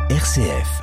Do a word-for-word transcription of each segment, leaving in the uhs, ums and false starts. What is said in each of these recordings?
R C F.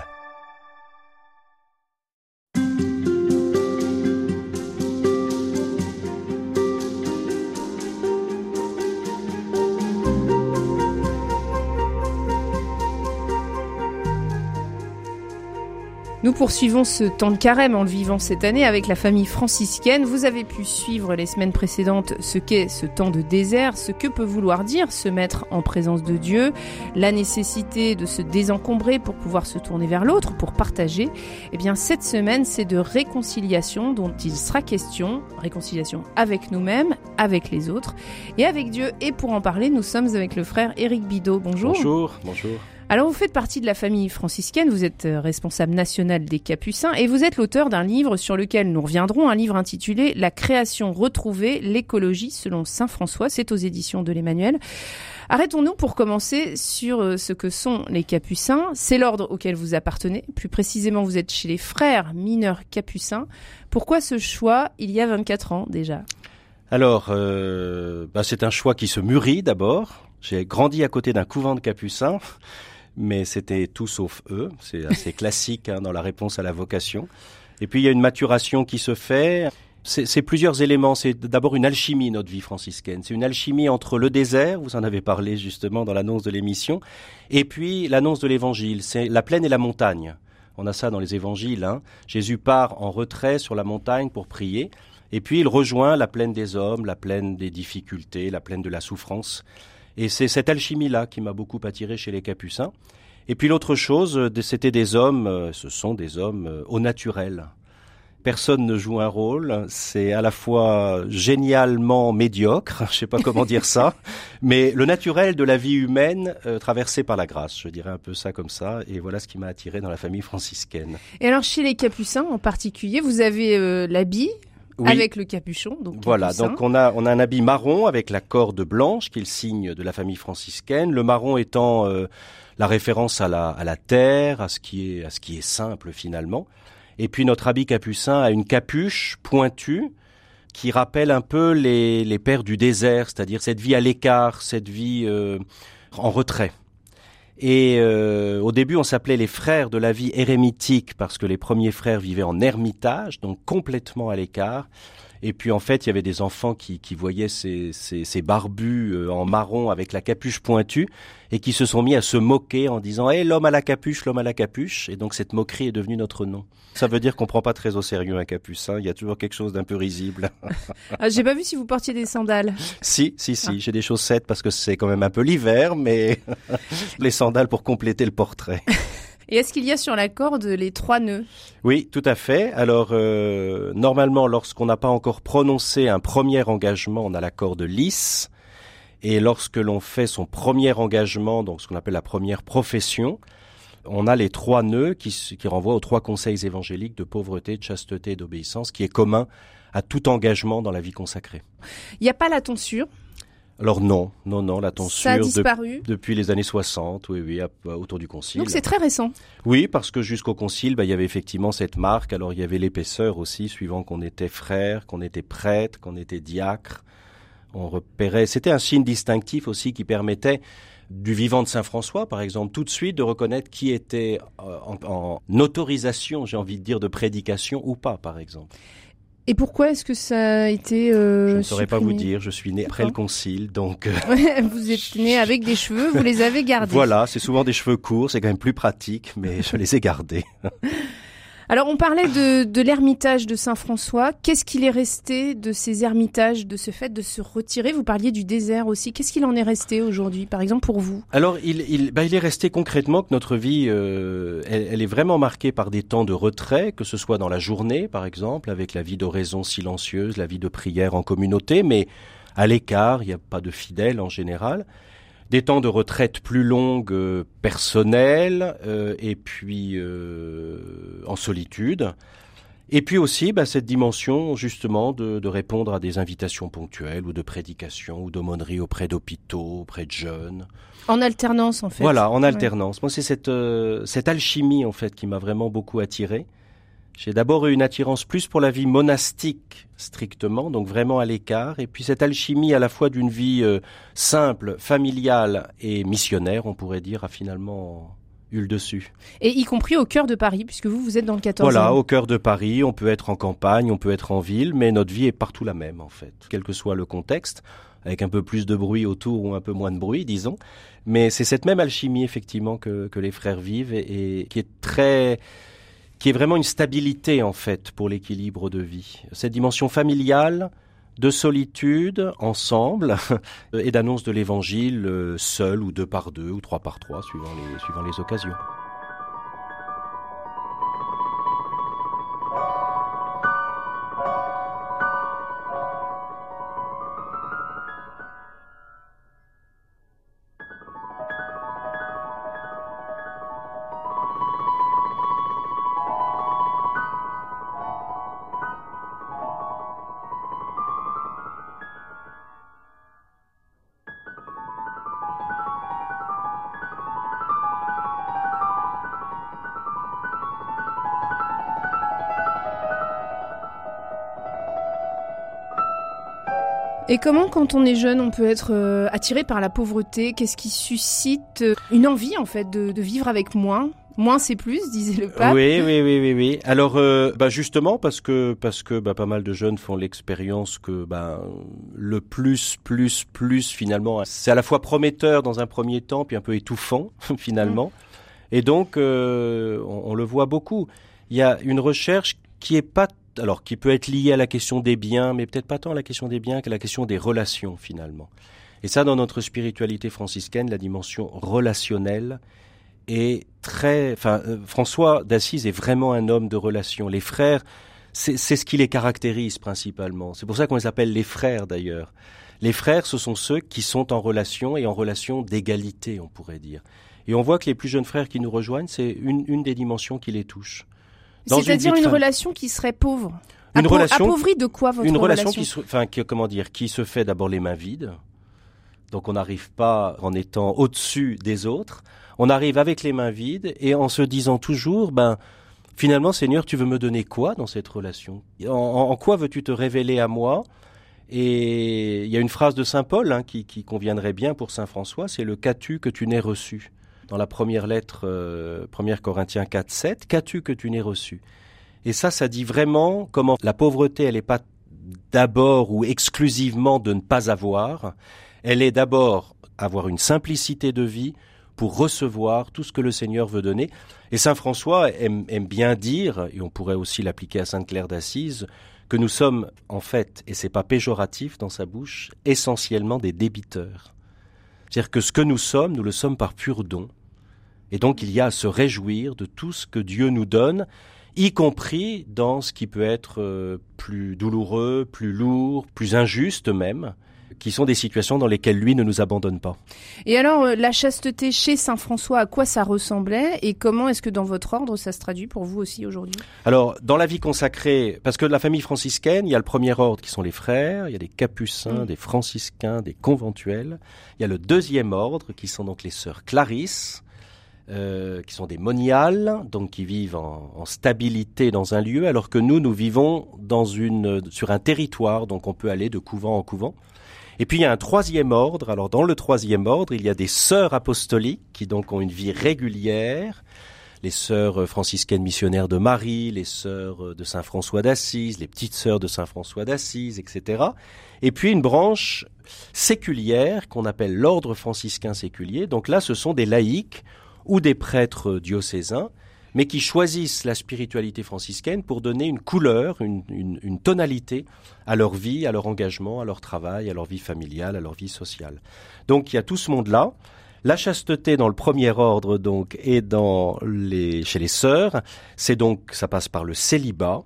Nous poursuivons ce temps de carême en le vivant cette année avec la famille franciscaine. Vous avez pu suivre les semaines précédentes ce qu'est ce temps de désert, ce que peut vouloir dire se mettre en présence de Dieu, la nécessité de se désencombrer pour pouvoir se tourner vers l'autre, pour partager. Eh bien, cette semaine, c'est de réconciliation dont il sera question, réconciliation avec nous-mêmes, avec les autres et avec Dieu. Et pour en parler, nous sommes avec le frère Éric Bidot. Bonjour. Bonjour, bonjour. Alors, vous faites partie de la famille franciscaine, vous êtes responsable national des Capucins et vous êtes l'auteur d'un livre sur lequel nous reviendrons, un livre intitulé « La création retrouvée, l'écologie selon saint François ». C'est aux éditions de l'Emmanuel. Arrêtons-nous pour commencer sur ce que sont les Capucins. C'est l'ordre auquel vous appartenez. Plus précisément, vous êtes chez les frères mineurs Capucins. Pourquoi ce choix il y a vingt-quatre ans déjà ? Alors, euh, bah c'est un choix qui se mûrit d'abord. J'ai grandi à côté d'un couvent de Capucins. Mais c'était tout sauf eux. C'est assez classique hein, dans la réponse à la vocation. Et puis, il y a une maturation qui se fait. C'est, c'est plusieurs éléments. C'est d'abord une alchimie, notre vie franciscaine. C'est une alchimie entre le désert, vous en avez parlé justement dans l'annonce de l'émission, et puis l'annonce de l'évangile. C'est la plaine et la montagne. On a ça dans les évangiles. Hein. Jésus part en retrait sur la montagne pour prier. Et puis, il rejoint la plaine des hommes, la plaine des difficultés, la plaine de la souffrance. Et c'est cette alchimie-là qui m'a beaucoup attiré chez les Capucins. Et puis l'autre chose, c'était des hommes, ce sont des hommes au naturel. Personne ne joue un rôle, c'est à la fois génialement médiocre, je sais pas comment dire ça, mais le naturel de la vie humaine euh, traversé par la grâce, je dirais un peu ça comme ça, et voilà ce qui m'a attiré dans la famille franciscaine. Et alors chez les Capucins en particulier, vous avez euh, l'habit oui. Avec le capuchon, donc voilà, capucin. Donc on a on a un habit marron avec la corde blanche qui est le signe de la famille franciscaine. Le marron étant euh, la référence à la à la terre, à ce qui est à ce qui est simple finalement. Et puis notre habit capucin a une capuche pointue qui rappelle un peu les les pères du désert, c'est-à-dire cette vie à l'écart, cette vie euh, en retrait. Et euh, au début, on s'appelait les frères de la vie érémitique parce que les premiers frères vivaient en ermitage, donc complètement à l'écart. Et puis en fait, il y avait des enfants qui, qui voyaient ces, ces, ces barbus euh, en marron avec la capuche pointue et qui se sont mis à se moquer en disant « Hé, hey, l'homme à la capuche, l'homme à la capuche ». Et donc cette moquerie est devenue notre nom. Ça veut dire qu'on prend pas très au sérieux un capucin. Il y a toujours quelque chose d'un peu risible. Ah, j'ai pas vu si vous portiez des sandales. Si, si, si. Ah. J'ai des chaussettes parce que c'est quand même un peu l'hiver, mais les sandales pour compléter le portrait. Et est-ce qu'il y a sur la corde les trois nœuds ? Oui, tout à fait. Alors, euh, normalement, lorsqu'on n'a pas encore prononcé un premier engagement, on a la corde lisse. Et lorsque l'on fait son premier engagement, donc ce qu'on appelle la première profession, on a les trois nœuds qui, qui renvoient aux trois conseils évangéliques de pauvreté, de chasteté et d'obéissance, qui est commun à tout engagement dans la vie consacrée. Il n'y a pas la tonsure ? Alors non, non, non, la tonsure ça a disparu de, depuis les années soixante, oui, oui, à, à, autour du concile. Donc c'est très récent. Oui, parce que jusqu'au concile, bah, il y avait effectivement cette marque. Alors il y avait l'épaisseur aussi, suivant qu'on était frère, qu'on était prêtre, qu'on était diacre. On repérait. C'était un signe distinctif aussi qui permettait du vivant de saint François, par exemple, tout de suite de reconnaître qui était en, en autorisation, j'ai envie de dire, de prédication ou pas, par exemple. Et pourquoi est-ce que ça a été euh, Je ne saurais supprimé ? pas vous dire, je suis né après le concile, donc... Vous êtes né avec des cheveux, vous les avez gardés. Voilà, c'est souvent des cheveux courts, c'est quand même plus pratique, mais je les ai gardés. Alors on parlait de, de l'ermitage de saint François. Qu'est-ce qu'il est resté de ces ermitages, de ce fait de se retirer ? Vous parliez du désert aussi. Qu'est-ce qu'il en est resté aujourd'hui, par exemple pour vous ? Alors il, il, bah, il est resté concrètement que notre vie, euh, elle, elle est vraiment marquée par des temps de retrait, que ce soit dans la journée par exemple, avec la vie d'oraison silencieuse, la vie de prière en communauté, mais à l'écart, il n'y a pas de fidèles en général. Des temps de retraite plus longues, euh, personnelles, euh, et puis euh, en solitude. Et puis aussi bah, cette dimension justement de, de répondre à des invitations ponctuelles ou de prédication ou d'aumônerie auprès d'hôpitaux, auprès de jeunes. En alternance en fait. Voilà, en alternance. Ouais. Moi c'est cette, euh, cette alchimie en fait qui m'a vraiment beaucoup attiré. J'ai d'abord eu une attirance plus pour la vie monastique strictement, donc vraiment à l'écart, et puis cette alchimie à la fois d'une vie euh, simple, familiale et missionnaire, on pourrait dire, a finalement eu le dessus. Et y compris au cœur de Paris, puisque vous, vous êtes dans le quatorzième. Voilà, au cœur de Paris, on peut être en campagne, on peut être en ville, mais notre vie est partout la même en fait, quel que soit le contexte, avec un peu plus de bruit autour ou un peu moins de bruit, disons. Mais c'est cette même alchimie effectivement que, que les frères vivent et, et qui est très... qui est vraiment une stabilité en fait pour l'équilibre de vie. Cette dimension familiale, de solitude, ensemble, et d'annonce de l'évangile, euh, seul ou deux par deux ou trois par trois, suivant les, suivant les occasions. Et comment, quand on est jeune, on peut être euh, attiré par la pauvreté? Qu'est-ce qui suscite euh, une envie, en fait, de, de vivre avec moins? Moins c'est plus, disait le pape. Oui, oui, oui, oui, oui. Alors, euh, bah justement, parce que parce que bah, pas mal de jeunes font l'expérience que bah, le plus, plus, plus, finalement, c'est à la fois prometteur dans un premier temps, puis un peu étouffant, finalement. Mmh. Et donc, euh, on, on le voit beaucoup. Il y a une recherche qui est pas alors qui peut être lié à la question des biens, mais peut-être pas tant à la question des biens qu'à la question des relations finalement. Et ça, dans notre spiritualité franciscaine, la dimension relationnelle est très... Enfin, euh, François d'Assise est vraiment un homme de relations. Les frères, c'est, c'est ce qui les caractérise principalement. C'est pour ça qu'on les appelle les frères d'ailleurs. Les frères, ce sont ceux qui sont en relation et en relation d'égalité, on pourrait dire. Et on voit que les plus jeunes frères qui nous rejoignent, c'est une, une des dimensions qui les touche. Dans C'est-à-dire une, une relation qui serait pauvre. Une Appo- relation appauvrie de quoi votre une relation Une relation qui, se, enfin, qui, comment dire, qui se fait d'abord les mains vides. Donc on n'arrive pas en étant au-dessus des autres. On arrive avec les mains vides et en se disant toujours, ben finalement Seigneur, tu veux me donner quoi dans cette relation? En, en, en quoi veux-tu te révéler à moi? Et il y a une phrase de saint Paul hein, qui, qui conviendrait bien pour saint François, c'est le qu'as-tu que tu n'aies reçu. Dans la première lettre, euh, première Corinthiens quatre, sept, qu'as-tu que tu n'aies reçu? Et ça, ça dit vraiment comment la pauvreté, elle n'est pas d'abord ou exclusivement de ne pas avoir, elle est d'abord avoir une simplicité de vie pour recevoir tout ce que le Seigneur veut donner. Et saint François aime, aime bien dire, et on pourrait aussi l'appliquer à sainte Claire d'Assise, que nous sommes en fait, et c'est pas péjoratif dans sa bouche, essentiellement des débiteurs. C'est-à-dire que ce que nous sommes, nous le sommes par pur don. Et donc, il y a à se réjouir de tout ce que Dieu nous donne, y compris dans ce qui peut être euh, plus douloureux, plus lourd, plus injuste même, qui sont des situations dans lesquelles lui ne nous abandonne pas. Et alors, euh, la chasteté chez saint François, à quoi ça ressemblait et comment est-ce que dans votre ordre, ça se traduit pour vous aussi aujourd'hui? Alors, dans la vie consacrée, parce que la famille franciscaine, il y a le premier ordre qui sont les frères, il y a des capucins, mmh. des franciscains, des conventuels. Il y a le deuxième ordre qui sont donc les sœurs Clarisses, Euh, qui sont des moniales, donc qui vivent en, en stabilité dans un lieu, alors que nous, nous vivons dans une, sur un territoire, donc on peut aller de couvent en couvent. Et puis il y a un troisième ordre. Alors dans le troisième ordre, il y a des sœurs apostoliques qui donc ont une vie régulière, les sœurs franciscaines missionnaires de Marie, les sœurs de saint François d'Assise, les petites sœurs de saint François d'Assise, et cetera. Et puis une branche séculière qu'on appelle l'ordre franciscain séculier. Donc là, ce sont des laïcs ou des prêtres diocésains, mais qui choisissent la spiritualité franciscaine pour donner une couleur, une, une, une tonalité à leur vie, à leur engagement, à leur travail, à leur vie familiale, à leur vie sociale. Donc il y a tout ce monde-là. La chasteté dans le premier ordre donc et dans les chez les sœurs, c'est donc ça passe par le célibat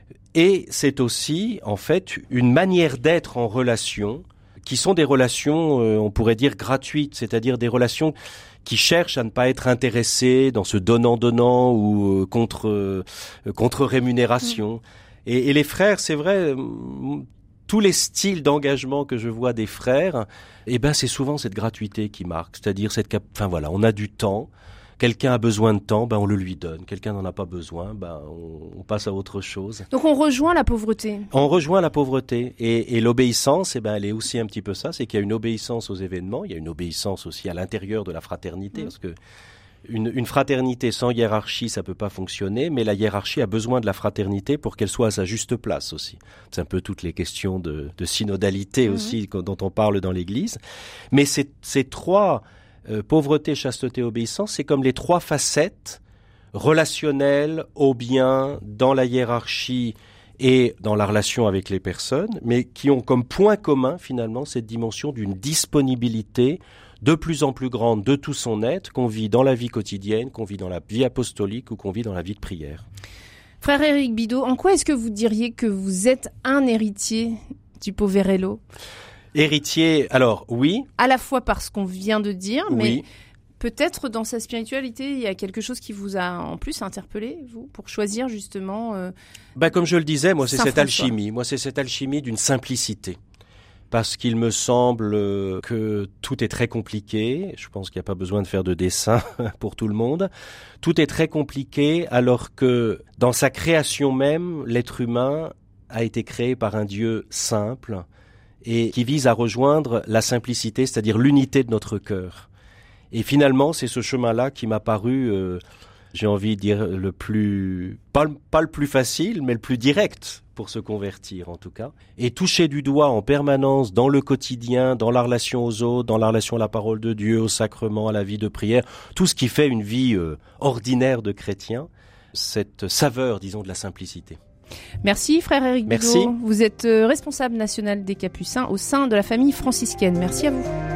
et c'est aussi en fait une manière d'être en relation qui sont des relations, euh, on pourrait dire gratuites, c'est-à-dire des relations qui cherchent à ne pas être intéressés dans ce donnant-donnant ou euh, contre euh, contre-rémunération. Mmh. Et, et les frères, c'est vrai, euh, tous les styles d'engagement que je vois des frères, eh ben c'est souvent cette gratuité qui marque, c'est-à-dire cette, cap- enfin voilà, on a du temps. Quelqu'un a besoin de temps, ben on le lui donne. Quelqu'un n'en a pas besoin, ben on, on passe à autre chose. Donc on rejoint la pauvreté. On rejoint la pauvreté. Et, et l'obéissance, eh ben elle est aussi un petit peu ça, c'est qu'il y a une obéissance aux événements, il y a une obéissance aussi à l'intérieur de la fraternité, mmh. parce que Une, une fraternité sans hiérarchie, ça peut pas fonctionner, mais la hiérarchie a besoin de la fraternité pour qu'elle soit à sa juste place aussi. C'est un peu toutes les questions de, de synodalité mmh. aussi dont on parle dans l'Église. Mais ces, ces trois, euh, pauvreté, chasteté, obéissance, c'est comme les trois facettes relationnelles au bien, dans la hiérarchie et dans la relation avec les personnes, mais qui ont comme point commun finalement cette dimension d'une disponibilité de plus en plus grande de tout son être, qu'on vit dans la vie quotidienne, qu'on vit dans la vie apostolique ou qu'on vit dans la vie de prière. Frère Éric Bidot, en quoi est-ce que vous diriez que vous êtes un héritier du Poverello ? Héritier, alors oui. À la fois par ce qu'on vient de dire, oui. mais peut-être dans sa spiritualité, il y a quelque chose qui vous a en plus interpellé, vous, pour choisir justement... Euh, bah, comme je le disais, moi c'est cette Saint-François. alchimie, moi c'est cette alchimie d'une simplicité. Parce qu'il me semble que tout est très compliqué. Je pense qu'il n'y a pas besoin de faire de dessin pour tout le monde. Tout est très compliqué alors que dans sa création même, l'être humain a été créé par un Dieu simple et qui vise à rejoindre la simplicité, c'est-à-dire l'unité de notre cœur. Et finalement, c'est ce chemin-là qui m'a paru, euh, j'ai envie de dire, le plus, pas, pas le plus facile, mais le plus direct pour se convertir en tout cas. Et toucher du doigt en permanence dans le quotidien, dans la relation aux autres, dans la relation à la parole de Dieu, au sacrement, à la vie de prière, tout ce qui fait une vie euh, ordinaire de chrétien, cette saveur, disons, de la simplicité. Merci frère Éric Merci. Bidot. Vous êtes responsable national des Capucins au sein de la famille franciscaine. Merci à vous.